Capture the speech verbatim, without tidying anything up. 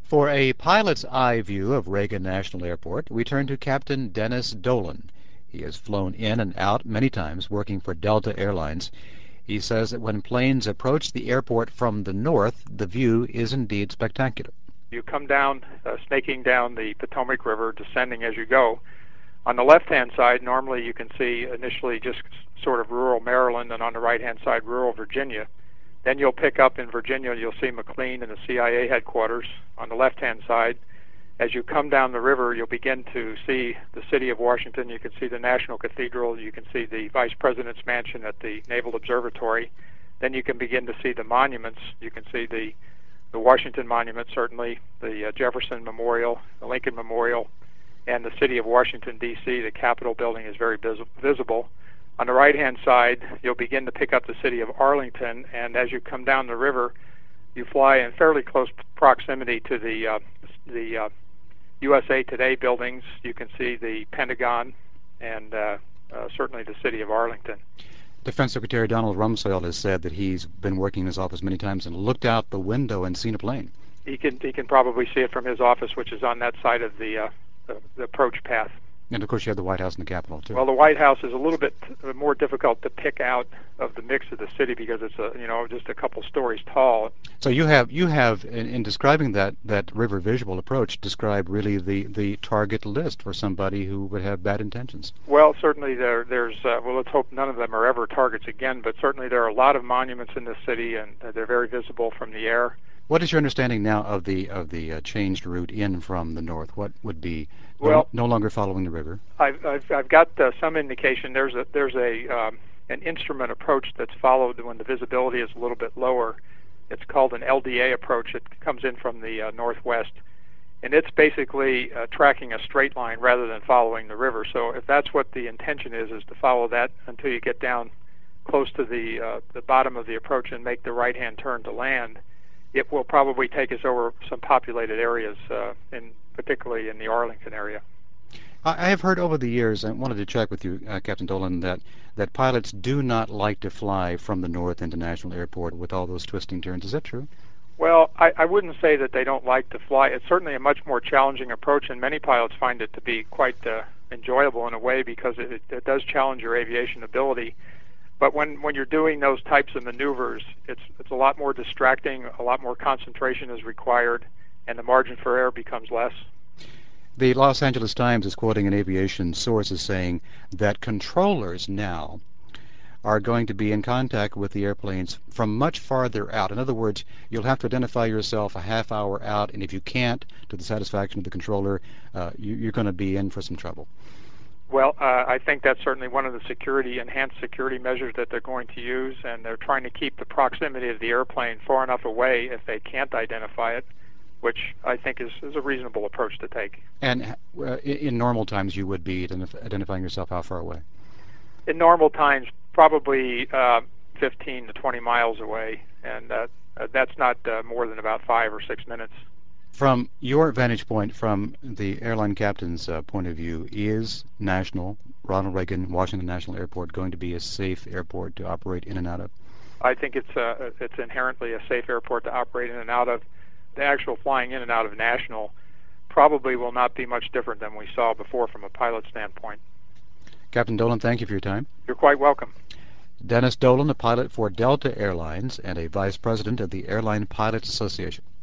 For a pilot's eye view of Reagan National Airport, we turn to Captain Dennis Dolan. He has flown in and out many times working for Delta Airlines. He says that when planes approach the airport from the north, the view is indeed spectacular. You come down, uh, snaking down the Potomac River, descending as you go. On the left-hand side, normally you can see initially just sort of rural Maryland, and on the right-hand side, rural Virginia. Then you'll pick up in Virginia, you'll see McLean and the C I A headquarters on the left-hand side. As you come down the river, you'll begin to see the city of Washington. You can see the National Cathedral. You can see the Vice President's mansion at the Naval Observatory. Then you can begin to see the monuments. You can see the, the Washington Monument, certainly, the uh, Jefferson Memorial, the Lincoln Memorial, and the city of Washington, D C The Capitol building is very vis- visible. On the right-hand side, you'll begin to pick up the city of Arlington, and as you come down the river, you fly in fairly close proximity to the uh, the uh, U S A Today buildings. You can see the Pentagon and uh, uh, certainly the city of Arlington. Defense Secretary Donald Rumsfeld has said that he's been working in his office many times and looked out the window and seen a plane. He can he can probably see it from his office, which is on that side of the uh, the, the approach path. And of course you have the White House and the Capitol too. Well, the White House is a little bit more difficult to pick out of the mix of the city because it's a you know just a couple stories tall. So you have you have in, in describing that that river visual approach described really the the target list for somebody who would have bad intentions. Well, certainly there there's uh, well let's hope none of them are ever targets again, but certainly there are a lot of monuments in this city and they're very visible from the air. What is your understanding now of the of the uh, changed route in from the north? What would be well, no, no longer following the river? I've I've, I've got uh, some indication. There's a there's a um, an instrument approach that's followed when the visibility is a little bit lower. It's called an L D A approach. It comes in from the uh, northwest, and it's basically uh, tracking a straight line rather than following the river. So if that's what the intention is, is to follow that until you get down close to the uh, the bottom of the approach and make the right-hand turn to land. It will probably take us over some populated areas, uh, in particularly in the Arlington area. I have heard over the years, I wanted to check with you, uh, Captain Dolan, that, that pilots do not like to fly from the North International Airport with all those twisting turns. Is that true? Well, I, I wouldn't say that they don't like to fly. It's certainly a much more challenging approach, and many pilots find it to be quite uh, enjoyable in a way because it, it does challenge your aviation ability. But when, when you're doing those types of maneuvers, it's it's a lot more distracting, a lot more concentration is required, and the margin for error becomes less. The Los Angeles Times is quoting an aviation source as saying that controllers now are going to be in contact with the airplanes from much farther out. In other words, you'll have to identify yourself a half hour out, and if you can't, to the satisfaction of the controller, uh, you, you're going to be in for some trouble. Well, uh, I think that's certainly one of the security, enhanced security measures that they're going to use, and they're trying to keep the proximity of the airplane far enough away if they can't identify it, which I think is, is a reasonable approach to take. And uh, in normal times, you would be identif- identifying yourself how far away? In normal times, probably uh, fifteen to twenty miles away, and uh, uh, that's not uh, more than about five or six minutes. From your vantage point, from the airline captain's uh, point of view, is National, Ronald Reagan Washington National Airport going to be a safe airport to operate in and out of? I think it's uh, it's inherently a safe airport to operate in and out of. The actual flying in and out of National probably will not be much different than we saw before from a pilot standpoint. Captain Dolan, thank you for your time. You're quite welcome. Dennis Dolan, a pilot for Delta Airlines and a vice president of the Airline Pilots Association.